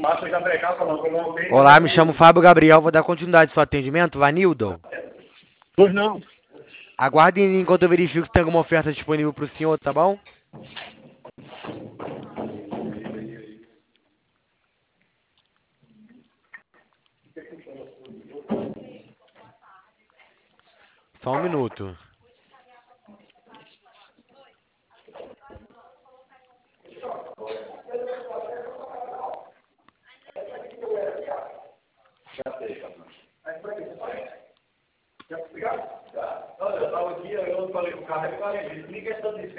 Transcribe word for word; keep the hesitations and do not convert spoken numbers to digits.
Olá, me chamo Fábio Gabriel, vou dar continuidade ao seu atendimento, Vanildo. Pois não. Aguarde enquanto eu verifico se tem alguma oferta disponível para o senhor, tá bom? Só um minuto. Olha, eu tava aqui, eu falei com o carro, ele falei, liga essa